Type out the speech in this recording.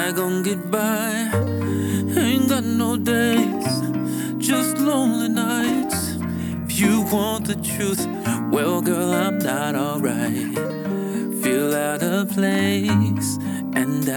I gon' get by. Ain't got no days, just lonely nights. If you want the truth, well, girl, I'm not alright. Feel out of place, and